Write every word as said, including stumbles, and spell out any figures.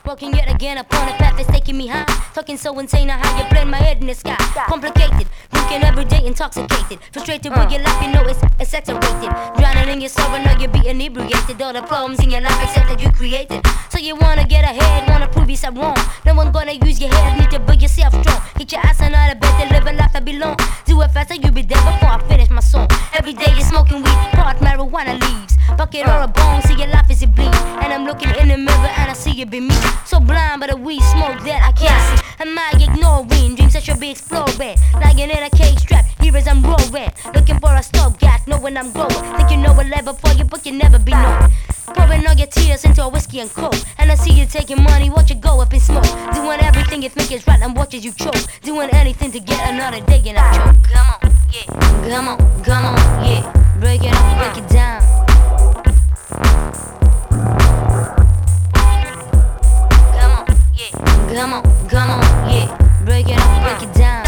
Walking yet again upon a path that's taking me high. Talking so insane, I how you blend my head in the sky. Complicated, drinking every day, intoxicated. Frustrated with your life, you know it's, it's saturated. Drowning in your sorrow, know you're being inebriated. All the problems in your life except that you created. So you wanna get ahead, wanna prove yourself wrong. No one gonna use your head, need to build yourself strong. Get your ass on out of bed to live a life that belong. Do it faster, you'll be dead before I finish my song. Every day you're smoking weed, part marijuana leaves. Bucket or a bone, see your life as it bleed. And I'm looking in the mirror and I see it be me. So blind by the weed smoke that I can't see. Am I ignoring dreams that should be exploring? Lying in a cage strap, here as I'm roaring. Looking for a stopgap, knowing I'm growing. Think you know a level for you, but you never be known. Pouring all your tears into a whiskey and coke. And I see you taking money, watch you go up in smoke. Doing everything you think is right and watch as you choke. Doing anything to get another day in a choke. Come on, yeah. Come on, come on, yeah. Break it up, break it down. Come on, come on, yeah. Break it up, break it down.